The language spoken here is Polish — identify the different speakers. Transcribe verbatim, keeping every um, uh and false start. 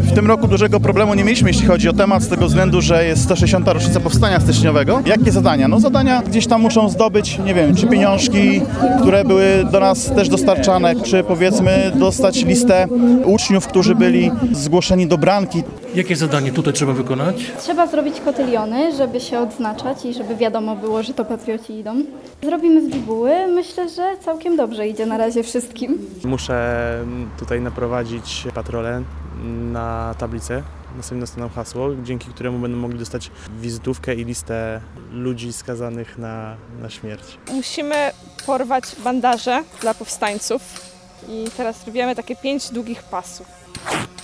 Speaker 1: W tym roku dużego problemu nie mieliśmy, jeśli chodzi o temat, z tego względu, że jest sto sześćdziesiąta rocznica powstania styczniowego. Jakie zadania? No zadania gdzieś tam muszą zdobyć, nie wiem, czy pieniążki, które były do nas też dostarczane, czy powiedzmy dostać listę uczniów, którzy byli zgłoszeni do branki.
Speaker 2: Jakie zadanie tutaj trzeba wykonać?
Speaker 3: Trzeba zrobić kotyliony, żeby się odznaczać i żeby wiadomo było, że to patrioci idą. Zrobimy z bibuły. Myślę, że całkiem dobrze idzie na razie wszystkim.
Speaker 4: Muszę tutaj naprowadzić patrolę na tablicę. Następnie dostaną hasło, dzięki któremu będą mogli dostać wizytówkę i listę ludzi skazanych na, na śmierć.
Speaker 5: Musimy porwać bandaże dla powstańców i teraz robimy takie pięć długich pasów.